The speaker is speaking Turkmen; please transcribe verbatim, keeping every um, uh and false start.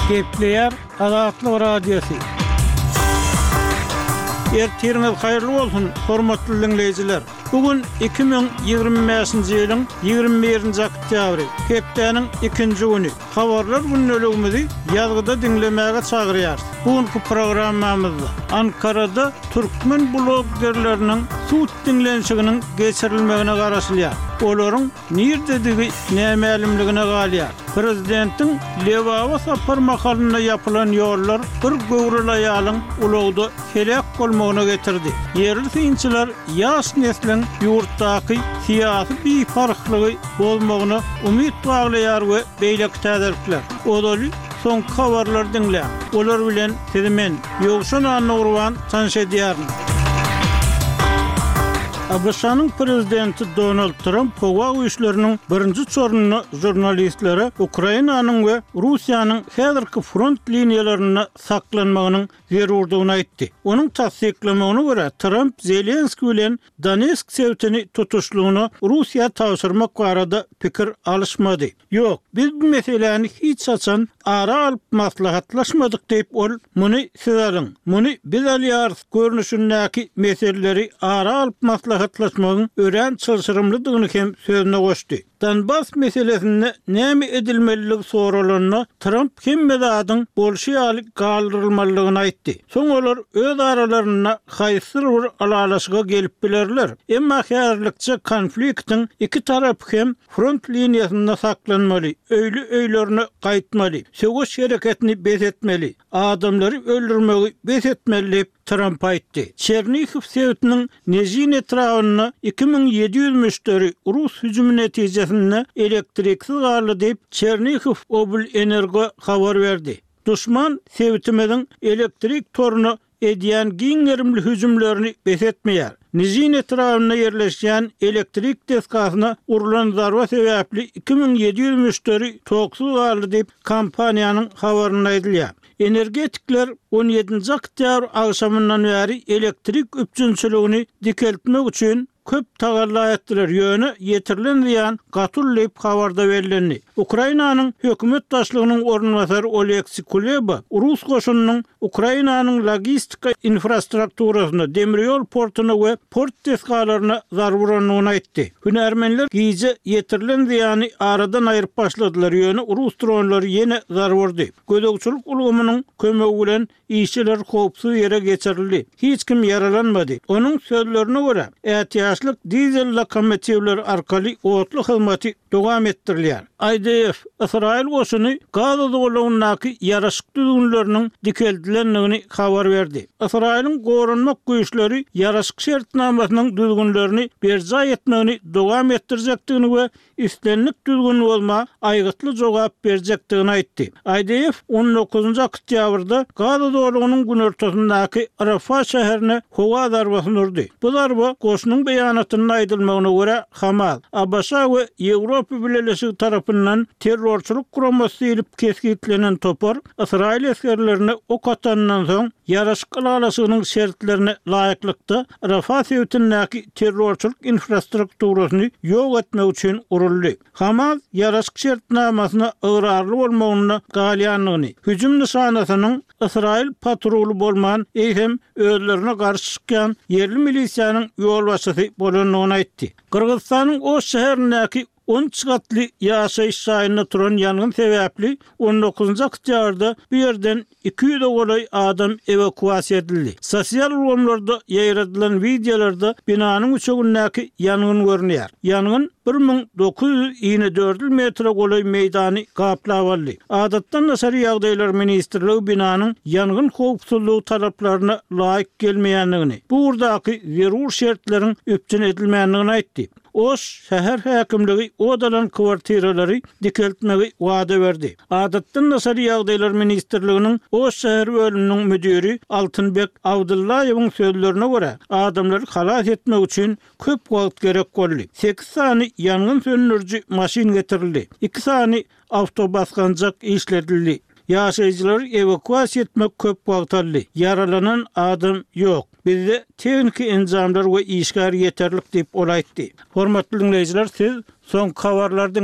Gepleyer Azatlyk Radiosu. Ertiriniz hayırlı olsun, hormatly dinleyijiler. Bugün iki bin ýygrimi beşinji ýylyň ýygrimi birinji oktýabry, hepdeniň ikinji güni. Habarlar günneligimizi ýazgyda dinlemäge çagyrýar. Bugünkü programmamyzda Ankarada türkmen bloggerleriniň suut dinlenşiginiň geçirilmegine garaşylýar. Olaryň nirdedigi nämelimligine galýar. Prezidentiň Lewawa sapar makalyna ýapylan ýollar bir gowrulaýalyň ulagda helak bolmagyna getirdi. Yerli synçylar ýaş neslin ýurtdaky syýasy bifarklygy bolmagyna umyt baglaýar we beýleki täzirlikler. Olaly son habarlar dinle. Olar bilen sizimen ýogşan anurwan tanşedýärmi? A B Ş'nyň prezidenti Donald Trump howa güýçleriniň birinji çornuny jurnalistlere Ukrainanyň we Russiýanyň häzirki front liniýalaryna saklanmagynyň zerurdygyny aýtdy. Onuň tasdiklemegine görä Trump Zelenski bilen Donetsk sewtini tutuşlugyny Russiýa taşyrmak barada pikir alışmady. Ýok, biz bu meseleni hiç açan ara alyp maslahatlaşmadyk diýip ol muny sizariň. Muny biz alýar görnüşindäki meseleleri ara alyp maslahatlaşmagyň ören çylşyrymlydygyny hem sözüne goşdy. Donbas meselesinde näme edilmeligi soralaryna Trump hemmedadyň bolşeýalik galdyrylmalygyny aýtdy. Soň olar öz aralaryna haýsyr bir alalaşyga gelip bilerler. Emma häzirlikçe konfliktiň iki tarapy hem front liniýasynda saklanmaly, öýlü öýlerini gaýtmaly, söwüş hereketini bezetmeli, adamlary öldürmegi bezetmeli Trump aýtdy. Çernihiv sewtiniň Nezhin etrawyna iki bin ýedi ýüz müşteri Rus hüjümi netijesinde elektriksiz garly diýip Çernihiv Obl Energo habar berdi. Düşman sewtimediň elektrik torunu edýän giňerimli hüjümlerini besetmeýär. Nezhin etrawyna ýerleşýän elektrik deskasyna urulan zarba sebäpli iki bin ýedi ýüz müşteri toksuz garly diýip kompaniýanyň habaryna aýdylýar. Energetikler on ýedinji oktýabr agşamyndan bäri elektrik üçinçiligini dikeltmek üçin köp tagalla etdiler. Ýöne ýetirilen ziýan gatullyp habarda berildi. Ukrainanyň hökümet başlygynyň ornwasary Oleksij Kuleba Rus goşunynyň Ukrainanyň logistika infrastrukturasyna, demiryol portuny we port deskalaryna zarar berýändigini aýtdy. Hünärmenler giýje ýetirilen ziýany aradan aýryp başladylar. Ýöne Rus dronlary ýene zarar berdi. Gödekçilik ulgamynyň kömegi bilen işçiler howpsuz ýere geçirildi. Hiç kim yaralanmady. Onuň sözlerine görä, ätiýaşlyk dizel lokomotivler arkaly otly hyzmaty dowam etdirilýär. I D F Israil goşuny Gaza dowlatynyňky ýaraşyk düzgünleriniň dikeldilenligini habar berdi. Israilň gorunmak güýçleri ýaraşyk şertnamasynyň düzgünlerini berja etmegini dowam etdirjekdigini we üstlenlik düzgün bolma aýgytly jogap berjekdigini aýtdy. I D F on dokuzunji oktýabrda Gaza dowlatynyň günortasyndaky Rafah şäherine howa zarbasyny urdy. Bu zarba goşunyň beýanatyna aýdylmagyna görä Hamas, A B Ş we Ýewropa Birleşigi tarapyndan terrorçuluk guramasy diýilip keskitlenen topar Israil eskerlerine ok atandan soň ýaraşyk alalaşygynyň şertlerine laýyklykda Rafah sewtindäki terrorçuluk infrastrukturasyny ýok etmek üçin uruldy. Hamas ýaraşyk şertnamasyna ıgrarly bolmagyny galýanlygyny, hüjüm nişanasynyň Israil patrolu bolman eýsem özlerine garşy çykýan yerli milisiýanyň ýol başçysy bolanlygyny aýtdy. Kırgızstanyň o şäherindäki on çykatly ýaşaýyş şaýyna turan ýangyn sebäpli on dokuzunji oktýabrda bir ýerden iki ýüz golay adam evakuasiýa edildi. Sosial ulgamlarda ýaýradylan videolarda binanyň üçegindäki ýangyn görünýär. Ýangyn bir bin dokuz ýüz ýygrimi dört metre golay meýdany gaplap aldy. Adatdan Naşary ýagdaýlar ministrligi binanyň ýangyn howpsuzlygy talaplaryna laýyk gelmeýändigini, bu urdaky zerur şertleriň öpçün edilmeýändigini aýtdy. Oş şäher häkimligi odalan kwartiralary dikeltmegi wada berdi. Adatdan Naşary ýagdaýlar ministrliginiň Oş şäher bölüminiň müdiri Altynbek Abdullaýewiň sözlerine görä, adamlary halas etmek üçin köp wagt gerek boldy. sekiz sany ýangyn söndüriji maşin getirildi. iki sany awtobasganjak işledildi. Ýaşaýjylary evakuasiýa etmek köp wagt aldy. Yaralanan adam ýok. Bizde teknik enzamlar we işgär ýeterlik diýip ol aýtdy. Hormatly dinleýijiler, siz soň habarlardan